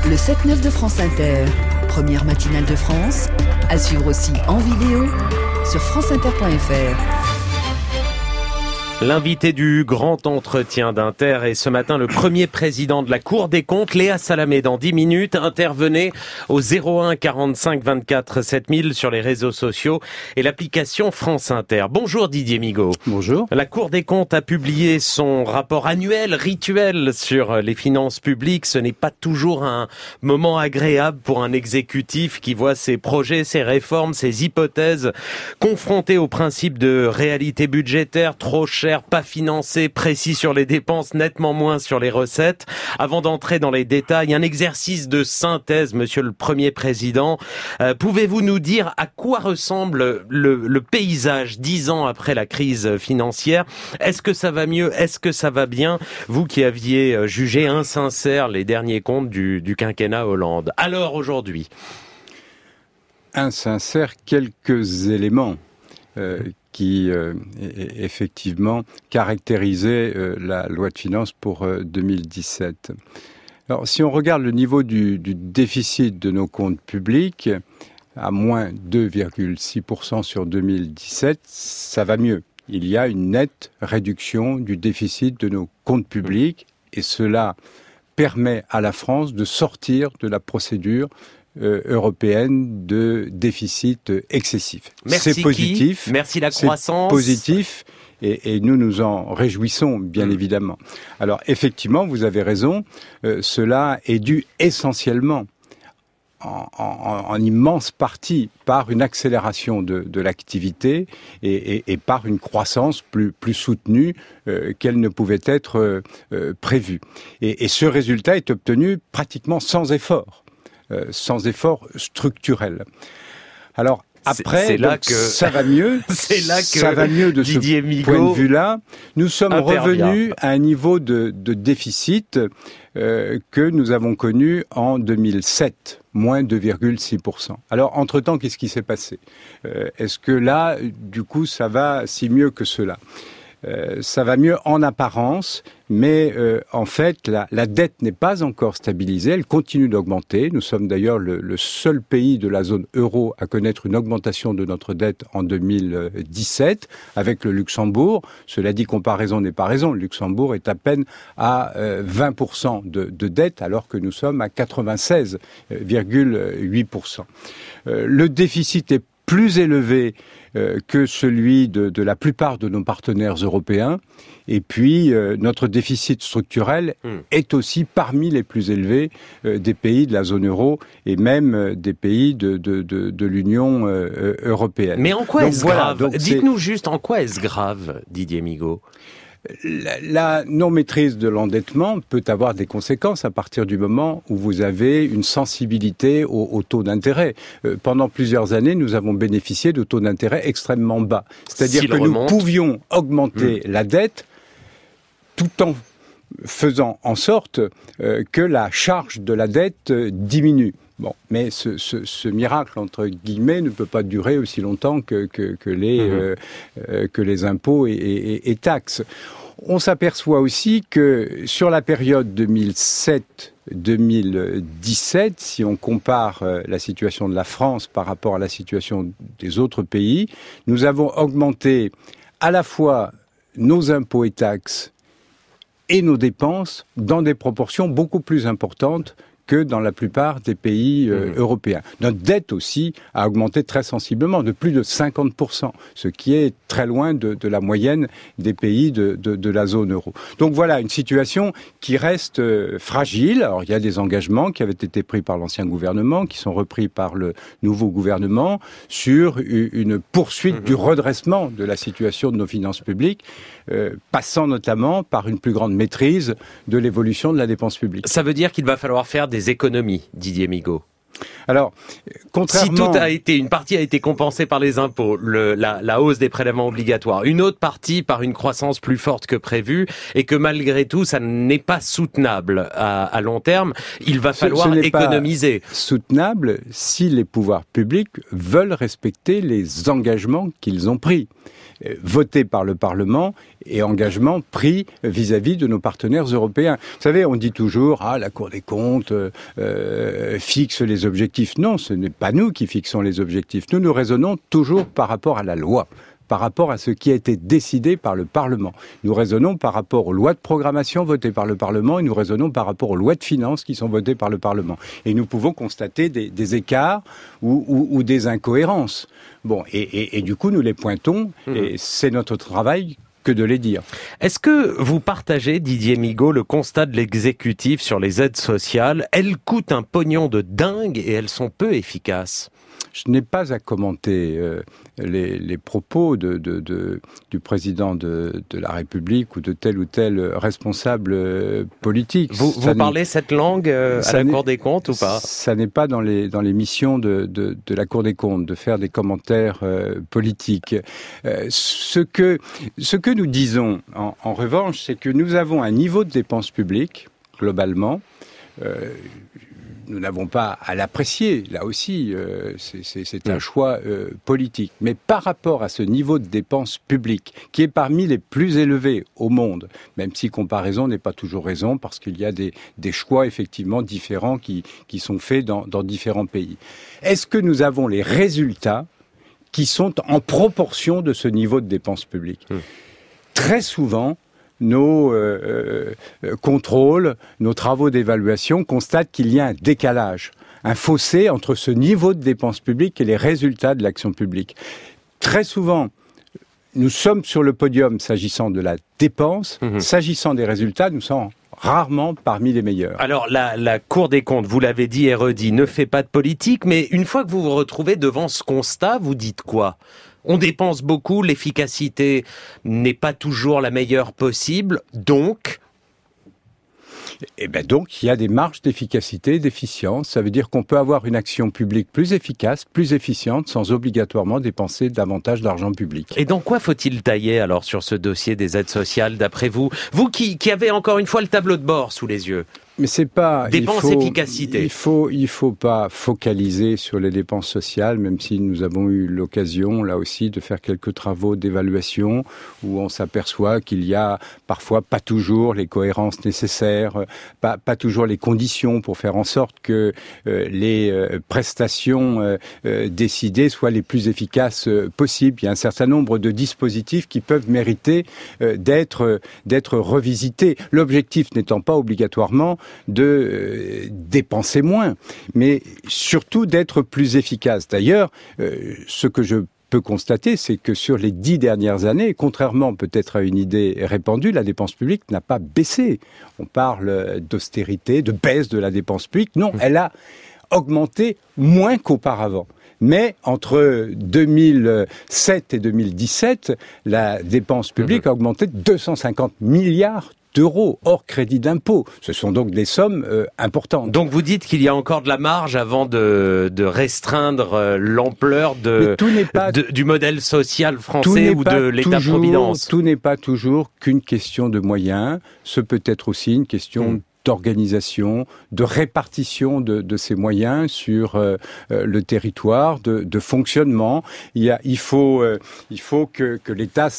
Le 7-9 de France Inter, première matinale de France, à suivre aussi en vidéo sur franceinter.fr. L'invité du grand entretien d'Inter est ce matin le premier président de la Cour des comptes, Léa Salamé. Dans 10 minutes, intervenez au 01 45 24 7000 sur les réseaux sociaux et l'application France Inter. Bonjour Didier Migaud. Bonjour. La Cour des comptes a publié son rapport annuel, rituel sur les finances publiques. Ce n'est pas toujours un moment agréable pour un exécutif qui voit ses projets, ses réformes, ses hypothèses confrontés au principe de réalité budgétaire trop cher, pas financé, précis sur les dépenses, nettement moins sur les recettes. Avant d'entrer dans les détails, un exercice de synthèse, monsieur le Premier Président. Pouvez-vous nous dire à quoi ressemble le paysage 10 ans après la crise financière? Est-ce que ça va mieux? Est-ce que ça va bien? Vous qui aviez jugé insincères les derniers comptes du quinquennat Hollande. Alors aujourd'hui? Insincères, quelques éléments qui effectivement caractérisait la loi de finances pour 2017. Alors, si on regarde le niveau du déficit de nos comptes publics, à moins 2,6% sur 2017, ça va mieux. Il y a une nette réduction du déficit de nos comptes publics et cela permet à la France de sortir de la procédure européenne de déficit excessif. Merci c'est positif. Merci la croissance. C'est positif et nous nous en réjouissons, bien évidemment. Alors effectivement, vous avez raison, cela est dû essentiellement en immense partie par une accélération de l'activité et par une croissance plus soutenue qu'elle ne pouvait être prévue. Et ce résultat est obtenu pratiquement sans effort structurel. Alors après, c'est là que ça va mieux. C'est là que ça va mieux de Didier ce Migaud point de vue-là. Nous sommes intervient. revenus à un niveau de déficit que nous avons connu en 2007, moins 2,6%. Alors, entre-temps, qu'est-ce qui s'est passé? Est-ce que là, du coup, ça va si mieux que cela? Ça va mieux en apparence, mais en fait, la dette n'est pas encore stabilisée, elle continue d'augmenter. Nous sommes d'ailleurs le seul pays de la zone euro à connaître une augmentation de notre dette en 2017, avec le Luxembourg. Cela dit, comparaison n'est pas raison. Le Luxembourg est à peine à 20% de dette, alors que nous sommes à 96,8%. Le déficit est plus élevé que celui de la plupart de nos partenaires européens. Et puis, notre déficit structurel est aussi parmi les plus élevés des pays de la zone euro et même des pays de l'Union européenne. Mais en quoi est-ce grave? Dites-nous c'est... juste, en quoi est-ce grave, Didier Migaud? La non-maîtrise de l'endettement peut avoir des conséquences à partir du moment où vous avez une sensibilité au taux d'intérêt. Pendant plusieurs années, nous avons bénéficié de taux d'intérêt extrêmement bas. C'est-à-dire que nous pouvions augmenter la dette tout en faisant en sorte que la charge de la dette diminue. Bon, mais ce miracle, entre guillemets, ne peut pas durer aussi longtemps que les impôts et taxes. On s'aperçoit aussi que sur la période 2007-2017, si on compare la situation de la France par rapport à la situation des autres pays, nous avons augmenté à la fois nos impôts et taxes et nos dépenses dans des proportions beaucoup plus importantes que dans la plupart des pays européens. Notre dette aussi a augmenté très sensiblement, de plus de 50%, ce qui est très loin de la moyenne des pays de la zone euro. Donc voilà, une situation qui reste fragile. Alors il y a des engagements qui avaient été pris par l'ancien gouvernement, qui sont repris par le nouveau gouvernement, sur une poursuite du redressement de la situation de nos finances publiques, passant notamment par une plus grande maîtrise de l'évolution de la dépense publique. Ça veut dire qu'il va falloir faire des économies, Didier Migaud? Alors, contrairement... Une partie a été compensée par les impôts, la hausse des prélèvements obligatoires, une autre partie par une croissance plus forte que prévu, et que malgré tout, ça n'est pas soutenable à long terme. Il va falloir économiser. Pas soutenable si les pouvoirs publics veulent respecter les engagements qu'ils ont pris. Voté par le Parlement et engagement pris vis-à-vis de nos partenaires européens. Vous savez, on dit toujours « la Cour des comptes fixe les objectifs ». Non, ce n'est pas nous qui fixons les objectifs. Nous raisonnons toujours par rapport à la loi, par rapport à ce qui a été décidé par le Parlement. Nous raisonnons par rapport aux lois de programmation votées par le Parlement et nous raisonnons par rapport aux lois de finances qui sont votées par le Parlement. Et nous pouvons constater des écarts ou des incohérences. Bon, et du coup, nous les pointons et c'est notre travail que de les dire. Est-ce que vous partagez, Didier Migaud, le constat de l'exécutif sur les aides sociales? Elles coûtent un pognon de dingue et elles sont peu efficaces. Je n'ai pas à commenter les propos du président de la République ou de tel ou tel responsable politique. Vous parlez cette langue à la Cour des comptes ou pas? Ça n'est pas dans les missions de la Cour des comptes de faire des commentaires politiques. Ce que nous disons en revanche, c'est que nous avons un niveau de dépenses publiques, globalement, nous n'avons pas à l'apprécier, là aussi, c'est un choix politique. Mais par rapport à ce niveau de dépenses publiques, qui est parmi les plus élevés au monde, même si comparaison n'est pas toujours raison, parce qu'il y a des choix effectivement différents qui sont faits dans différents pays. Est-ce que nous avons les résultats qui sont en proportion de ce niveau de dépenses publiques ? Très souvent, nos contrôles, nos travaux d'évaluation constatent qu'il y a un décalage, un fossé entre ce niveau de dépenses publiques et les résultats de l'action publique. Très souvent, nous sommes sur le podium s'agissant de la dépense, s'agissant des résultats, nous sommes rarement parmi les meilleurs. Alors, la Cour des comptes, vous l'avez dit et redit, ne fait pas de politique, mais une fois que vous vous retrouvez devant ce constat, vous dites quoi ? On dépense beaucoup, l'efficacité n'est pas toujours la meilleure possible, donc... Donc, il y a des marges d'efficacité et d'efficience. Ça veut dire qu'on peut avoir une action publique plus efficace, plus efficiente, sans obligatoirement dépenser davantage d'argent public. Et dans quoi faut-il tailler alors sur ce dossier des aides sociales, d'après vous? Vous qui avez encore une fois le tableau de bord sous les yeux. Mais c'est pas... Dépenses, efficacité. Il faut pas focaliser sur les dépenses sociales, même si nous avons eu l'occasion, là aussi, de faire quelques travaux d'évaluation où on s'aperçoit qu'il y a parfois pas toujours les cohérences nécessaires, pas toujours les conditions pour faire en sorte que les prestations décidées soient les plus efficaces possibles. Il y a un certain nombre de dispositifs qui peuvent mériter d'être revisités. L'objectif n'étant pas obligatoirement de dépenser moins, mais surtout d'être plus efficace. D'ailleurs, ce que je peux constater, c'est que sur les 10 dernières années, contrairement peut-être à une idée répandue, la dépense publique n'a pas baissé. On parle d'austérité, de baisse de la dépense publique. Non, elle a augmenté moins qu'auparavant. Mais entre 2007 et 2017, la dépense publique a augmenté de 250 milliards d'euros hors crédit d'impôt. Ce sont donc des sommes importantes. Donc vous dites qu'il y a encore de la marge avant de restreindre l'ampleur du modèle social français ou de l'État-providence. Tout n'est pas toujours qu'une question de moyens. Ce peut être aussi une question d'organisation, de répartition de ces moyens sur le territoire, de fonctionnement. Il faut que l'État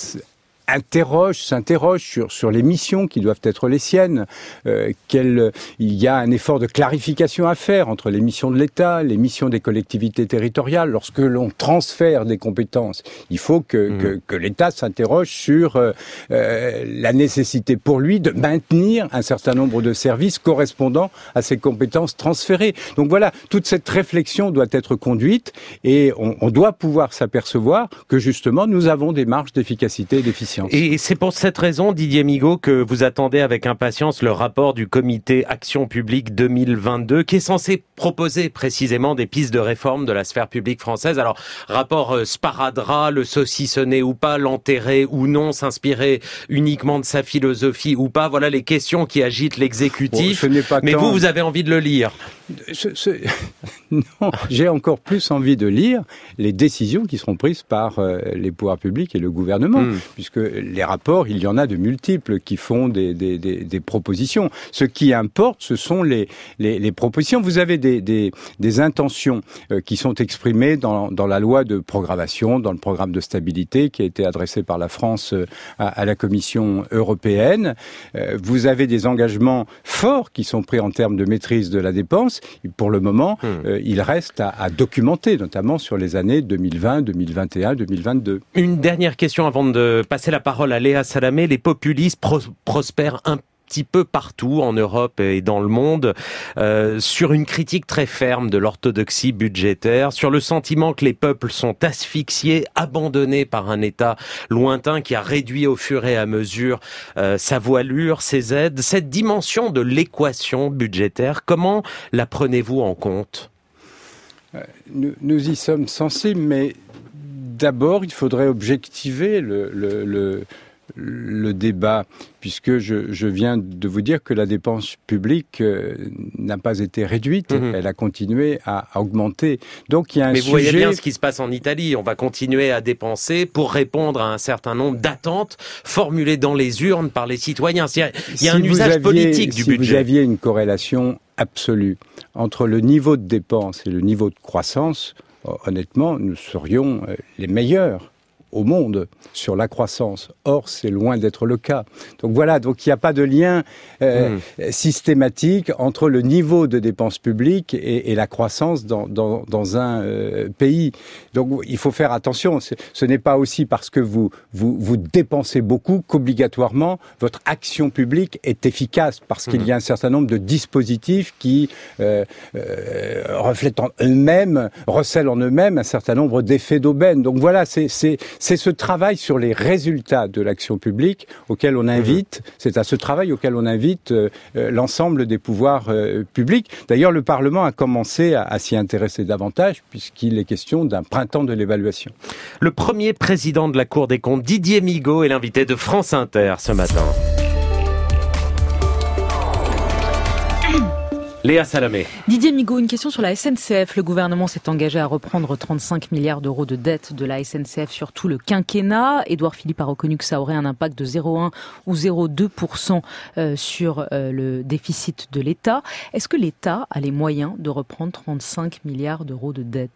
s'interroge sur les missions qui doivent être les siennes. Il y a un effort de clarification à faire entre les missions de l'État, les missions des collectivités territoriales. Lorsque l'on transfère des compétences, il faut que l'État s'interroge sur la nécessité pour lui de maintenir un certain nombre de services correspondant à ces compétences transférées. Donc voilà, toute cette réflexion doit être conduite et on doit pouvoir s'apercevoir que justement nous avons des marges d'efficacité et d'efficience. Et c'est pour cette raison, Didier Migaud, que vous attendez avec impatience le rapport du comité Action publique 2022, qui est censé proposer précisément des pistes de réforme de la sphère publique française. Alors, rapport sparadrap, le saucissonner ou pas, l'enterrer ou non, s'inspirer uniquement de sa philosophie ou pas, voilà les questions qui agitent l'exécutif. Mais vous avez envie de le lire. Non, j'ai encore plus envie de lire les décisions qui seront prises par les pouvoirs publics et le gouvernement, puisque les rapports, il y en a de multiples qui font des propositions. Ce qui importe, ce sont les propositions. Vous avez des intentions qui sont exprimées dans la loi de programmation, dans le programme de stabilité qui a été adressé par la France à la Commission européenne. Vous avez des engagements forts qui sont pris en termes de maîtrise de la dépense. Pour le moment, il reste à documenter, notamment sur les années 2020, 2021, 2022. Une dernière question avant de passer la parole à Léa Salamé. Les populistes prospèrent un petit peu partout en Europe et dans le monde sur une critique très ferme de l'orthodoxie budgétaire, sur le sentiment que les peuples sont asphyxiés, abandonnés par un État lointain qui a réduit au fur et à mesure sa voilure, ses aides. Cette dimension de l'équation budgétaire, comment la prenez-vous en compte ? Nous y sommes sensibles, mais d'abord, il faudrait objectiver le débat, puisque je viens de vous dire que la dépense publique n'a pas été réduite, elle a continué à augmenter. Donc il y a un sujet... Mais vous voyez bien ce qui se passe en Italie, on va continuer à dépenser pour répondre à un certain nombre d'attentes formulées dans les urnes par les citoyens. Il y a un usage politique du budget. Si vous aviez une corrélation absolue entre le niveau de dépenses et le niveau de croissance, honnêtement, nous serions les meilleurs au monde sur la croissance. Or, c'est loin d'être le cas. Donc voilà, donc il n'y a pas de lien systématique entre le niveau de dépenses publiques et la croissance dans un pays. Donc il faut faire attention. Ce n'est pas aussi parce que vous dépensez beaucoup qu'obligatoirement votre action publique est efficace, parce qu'il y a un certain nombre de dispositifs qui reflètent en eux-mêmes, recèlent en eux-mêmes un certain nombre d'effets d'aubaine. Donc voilà, c'est ce travail sur les résultats de l'action publique auquel on invite, c'est à ce travail auquel on invite l'ensemble des pouvoirs publics. D'ailleurs, le Parlement a commencé à s'y intéresser davantage, puisqu'il est question d'un printemps de l'évaluation. Le premier président de la Cour des comptes, Didier Migaud, est l'invité de France Inter ce matin. Léa Salamé. Didier Migaud, une question sur la SNCF. Le gouvernement s'est engagé à reprendre 35 milliards d'euros de dette de la SNCF sur tout le quinquennat. Édouard Philippe a reconnu que ça aurait un impact de 0,1 ou 0,2% sur le déficit de l'État. Est-ce que l'État a les moyens de reprendre 35 milliards d'euros de dette ?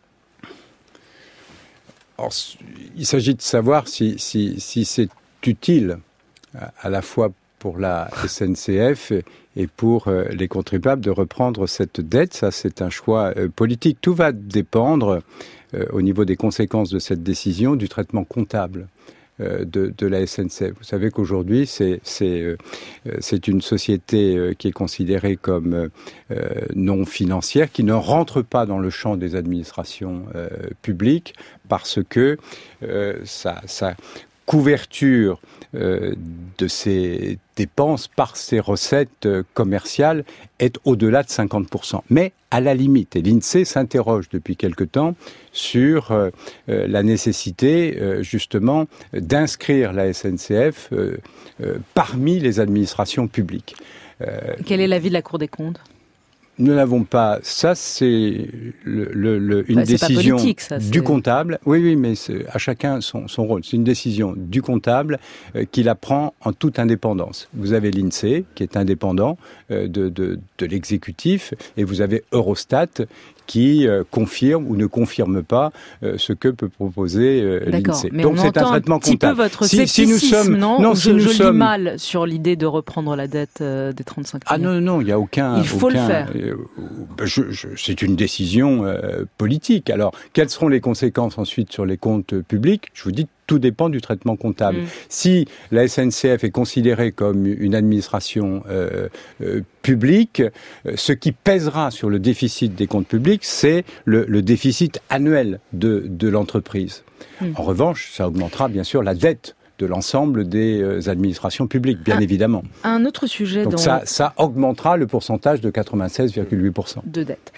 Alors, il s'agit de savoir si c'est utile à la fois pour la SNCF et pour les contribuables de reprendre cette dette. Ça, c'est un choix politique. Tout va dépendre, au niveau des conséquences de cette décision, du traitement comptable de la SNCF. Vous savez qu'aujourd'hui, c'est une société qui est considérée comme non financière, qui ne rentre pas dans le champ des administrations publiques, parce que sa couverture de ses dépenses par ses recettes commerciales est au-delà de 50%. Mais à la limite, et l'INSEE s'interroge depuis quelque temps sur la nécessité justement d'inscrire la SNCF parmi les administrations publiques. Quel est l'avis de la Cour des comptes ? Nous n'avons pas... Ça, c'est une décision politique, ça, du comptable. Oui, mais à chacun son rôle. C'est une décision du comptable qui la prend en toute indépendance. Vous avez l'INSEE, qui est indépendant de l'exécutif, et vous avez Eurostat, qui confirme ou ne confirme pas ce que peut proposer l'INSEE. Mais donc c'est un traitement comptable. Peu votre scepticisme, je lis mal sur l'idée de reprendre la dette des 35 milliards. Ah non, il n'y a aucun... Il faut le faire. C'est une décision politique. Alors, quelles seront les conséquences ensuite sur les comptes publics ? Je vous dis, tout dépend du traitement comptable. Si la SNCF est considérée comme une administration publique, ce qui pèsera sur le déficit des comptes publics, c'est le déficit annuel de l'entreprise. En revanche, ça augmentera bien sûr la dette de l'ensemble des administrations publiques, bien évidemment. Un autre sujet... Donc ça augmentera le pourcentage de 96,8%. De dette.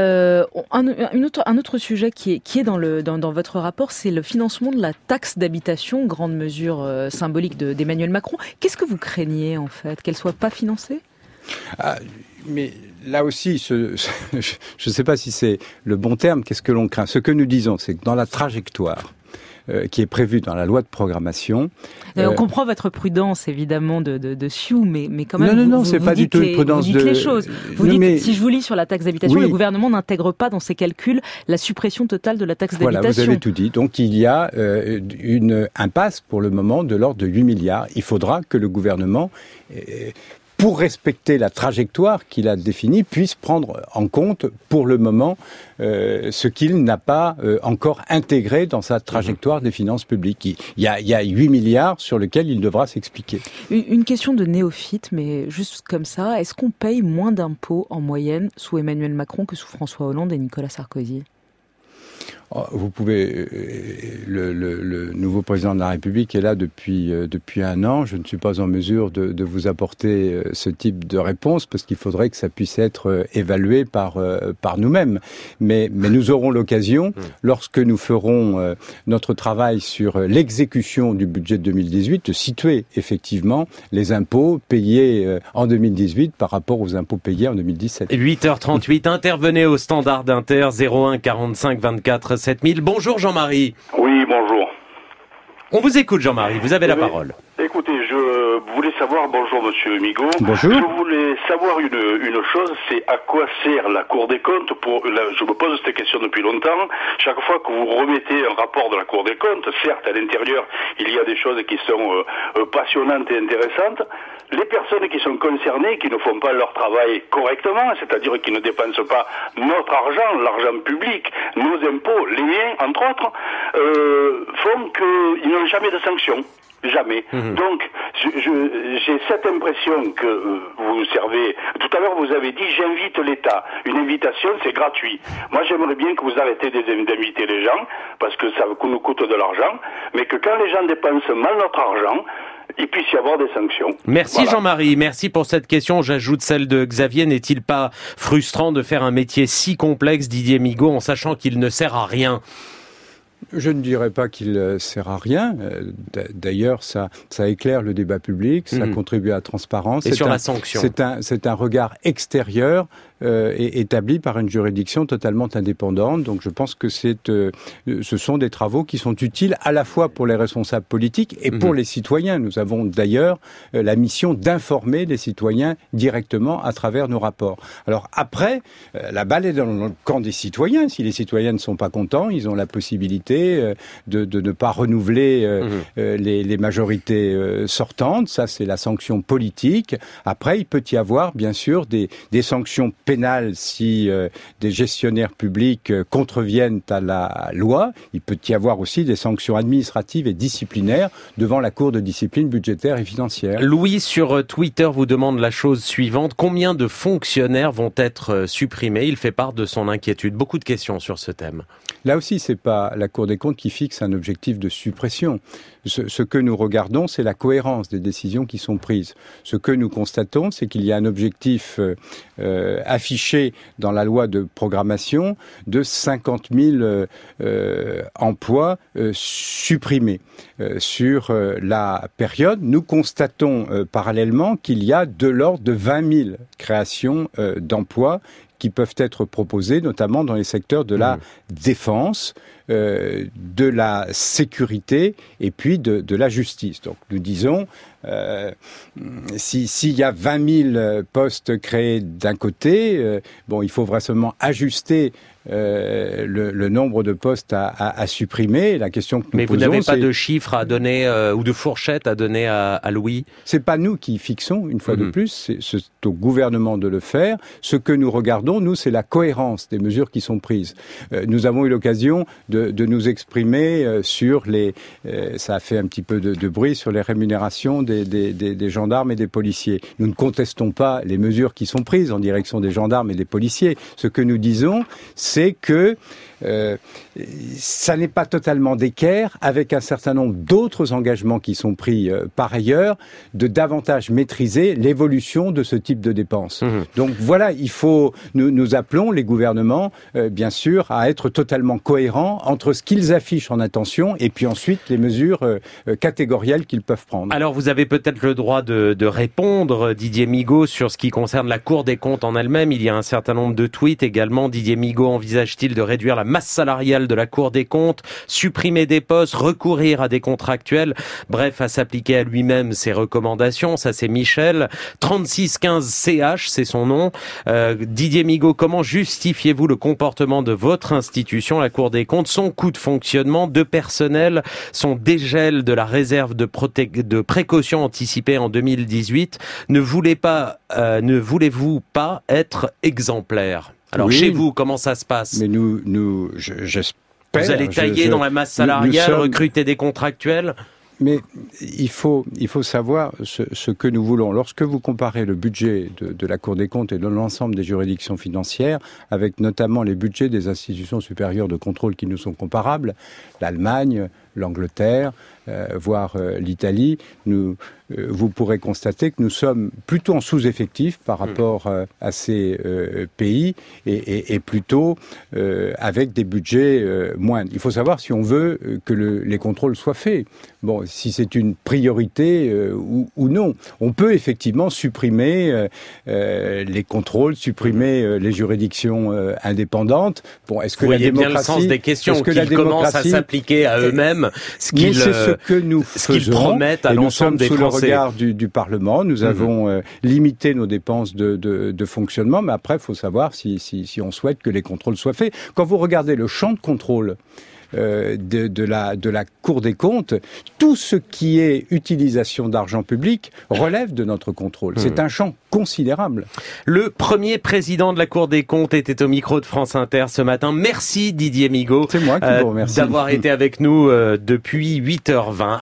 Un autre sujet qui est dans votre rapport, c'est le financement de la taxe d'habitation, grande mesure symbolique d'Emmanuel Macron. Qu'est-ce que vous craignez, en fait ? Qu'elle ne soit pas financée ? Mais là aussi, je ne sais pas si c'est le bon terme, qu'est-ce que l'on craint. Ce que nous disons, c'est que dans la trajectoire qui est prévue dans la loi de programmation... On comprend votre prudence, évidemment, de Sioux, mais quand même... Non, c'est pas du tout une prudence vous dites les choses. Vous dites, mais... si je vous lis sur la taxe d'habitation, oui. Le gouvernement n'intègre pas dans ses calculs la suppression totale de la taxe d'habitation. Voilà, vous avez tout dit. Donc il y a une impasse pour le moment de l'ordre de 8 milliards. Il faudra que le gouvernement... pour respecter la trajectoire qu'il a définie, puisse prendre en compte, pour le moment, ce qu'il n'a pas encore intégré dans sa trajectoire des finances publiques. Il y a 8 milliards sur lesquels il devra s'expliquer. Une question de néophyte, mais juste comme ça, est-ce qu'on paye moins d'impôts en moyenne sous Emmanuel Macron que sous François Hollande et Nicolas Sarkozy ? Vous pouvez, le nouveau président de la République est là depuis 1 an. Je ne suis pas en mesure de vous apporter ce type de réponse parce qu'il faudrait que ça puisse être évalué par nous-mêmes. Mais nous aurons l'occasion, lorsque nous ferons notre travail sur l'exécution du budget de 2018, de situer effectivement les impôts payés en 2018 par rapport aux impôts payés en 2017. 8h38, intervenez au standard d'Inter 01 45 24 7000. Bonjour Jean-Marie. Oui, bonjour. On vous écoute Jean-Marie, vous avez la parole. Écoutez, je voulais savoir, bonjour Monsieur Migaud. Bonjour. Je voulais savoir une chose, c'est à quoi sert la Cour des comptes je me pose cette question depuis longtemps. Chaque fois que vous remettez un rapport de la Cour des comptes, certes à l'intérieur il y a des choses qui sont passionnantes et intéressantes. Les personnes qui sont concernées, qui ne font pas leur travail correctement, c'est-à-dire qui ne dépensent pas notre argent, l'argent public, nos impôts, les miens entre autres, font qu'ils n'ont jamais de sanctions. Jamais. Donc, j'ai cette impression que vous servez... Tout à l'heure, vous avez dit, j'invite l'État. Une invitation, c'est gratuit. Moi, j'aimerais bien que vous arrêtez d'inviter les gens, parce que ça nous coûte de l'argent, mais que quand les gens dépensent mal notre argent, il puisse y avoir des sanctions. Merci voilà. Jean-Marie, merci pour cette question. J'ajoute celle de Xavier. N'est-il pas frustrant de faire un métier si complexe, Didier Migaud, en sachant qu'il ne sert à rien ? Je ne dirais pas qu'il sert à rien. D'ailleurs, ça éclaire le débat public, ça contribue à la transparence. Et sur la sanction. C'est un regard extérieur établi par une juridiction totalement indépendante. Donc je pense que ce sont des travaux qui sont utiles à la fois pour les responsables politiques et pour les citoyens. Nous avons d'ailleurs la mission d'informer les citoyens directement à travers nos rapports. Alors après, la balle est dans le camp des citoyens. Si les citoyens ne sont pas contents, ils ont la possibilité de ne pas renouveler les majorités sortantes. Ça, c'est la sanction politique. Après, il peut y avoir, bien sûr, des sanctions pénales si des gestionnaires publics contreviennent à la loi. Il peut y avoir aussi des sanctions administratives et disciplinaires devant la Cour de discipline budgétaire et financière. Louis, sur Twitter, vous demande la chose suivante. Combien de fonctionnaires vont être supprimés ? Il fait part de son inquiétude. Beaucoup de questions sur ce thème. Là aussi, c'est pas la Cour des comptes qui fixe un objectif de suppression. Ce que nous regardons, c'est la cohérence des décisions qui sont prises. Ce que nous constatons, c'est qu'il y a un objectif affiché dans la loi de programmation de 50 000 emplois supprimés sur la période. Nous constatons parallèlement qu'il y a de l'ordre de 20 000 créations d'emplois qui peuvent être proposés, notamment dans les secteurs de la défense, de la sécurité et puis de la justice. Donc nous disons, s'il y a 20 000 postes créés d'un côté, il faut vraisemblablement ajuster le nombre de postes à supprimer. La question que nous posons, mais vous n'avez pas de chiffres à donner ou de fourchettes à donner à Louis ? C'est pas nous qui fixons, une fois de plus, c'est au gouvernement de le faire. Ce que nous regardons, nous, c'est la cohérence des mesures qui sont prises. Nous avons eu l'occasion de nous exprimer sur ça a fait un petit peu de bruit, sur les rémunérations des gendarmes et des policiers. Nous ne contestons pas les mesures qui sont prises en direction des gendarmes et des policiers. Ce que nous disons, c'est que ça n'est pas totalement d'équerre avec un certain nombre d'autres engagements qui sont pris par ailleurs, de davantage maîtriser l'évolution de ce type de dépenses. Donc voilà, nous appelons les gouvernements, bien sûr, à être totalement cohérents entre ce qu'ils affichent en intention et puis ensuite les mesures catégorielles qu'ils peuvent prendre. Alors vous avez avez peut-être le droit de répondre, Didier Migaud, sur ce qui concerne la Cour des comptes en elle-même. Il y a un certain nombre de tweets également. Didier Migaud envisage-t-il de réduire la masse salariale de la Cour des comptes, supprimer des postes, recourir à des contractuels, bref, à s'appliquer à lui-même ses recommandations. Ça, c'est Michel. 3615CH, c'est son nom. Didier Migaud, comment justifiez-vous le comportement de votre institution, la Cour des comptes, son coût de fonctionnement, de personnel, son dégel de la réserve de précaution anticipée en 2018? Ne voulez-vous pas être exemplaire? Alors, chez vous, comment ça se passe? Mais j'espère. Vous allez tailler dans la masse salariale, recruter des contractuels? Mais il faut savoir ce que nous voulons. Lorsque vous comparez le budget de la Cour des comptes et de l'ensemble des juridictions financières, avec notamment les budgets des institutions supérieures de contrôle qui nous sont comparables, l'Allemagne, l'Angleterre, voire l'Italie, vous pourrez constater que nous sommes plutôt en sous-effectif par rapport à ces pays et plutôt avec des budgets moindres. Il faut savoir si on veut que les contrôles soient faits. Bon, si c'est une priorité ou non. On peut effectivement supprimer les contrôles, supprimer les juridictions indépendantes. Bon, est-ce que vous la voyez démocratie, bien le sens des questions, qu'ils commencent à s'appliquer à eux-mêmes, ce qu'ils promettent à l'ensemble des Français. Nous sommes sous le regard du Parlement. Nous avons limité nos dépenses de fonctionnement, mais après, il faut savoir si on souhaite que les contrôles soient faits. Quand vous regardez le champ de contrôle de la Cour des comptes, tout ce qui est utilisation d'argent public relève de notre contrôle. C'est un champ considérable. Le premier président de la Cour des comptes était au micro de France Inter ce matin. Merci Didier Migaud. C'est moi qui vous remercie. D'avoir été avec nous depuis 8h20.